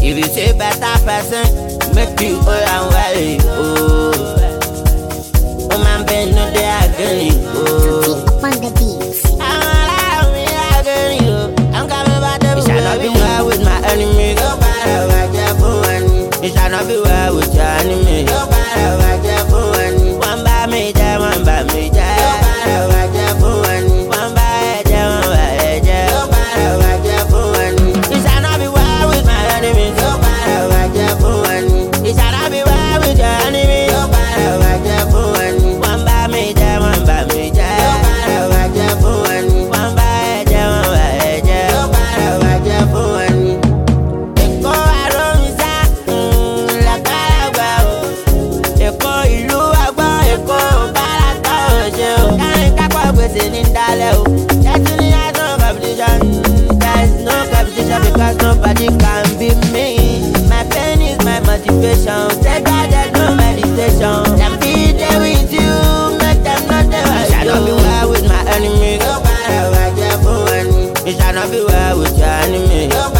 If you say better person, make you all and well. Oh man, Ben, no they agree. On the beats. I'm coming back to. It shall not be well with my enemy. Go para wajabu ani. It shall not be well with your enemy. Go para wajabu ani. One by me, one by me, go para wajabu ani. One by one by go para wajabu ani. It shall not be well with my enemy. Go para wajabu ani. It shall not be well with your enemy. Go para wajabu ani. One by me, one by me, go para wajabu ani. One by because nobody can be me. My pain is my motivation. Take God, there's no meditation. Them be there with you, make them not there with you. It shall not be well with my enemy. It shall not be well with your enemy.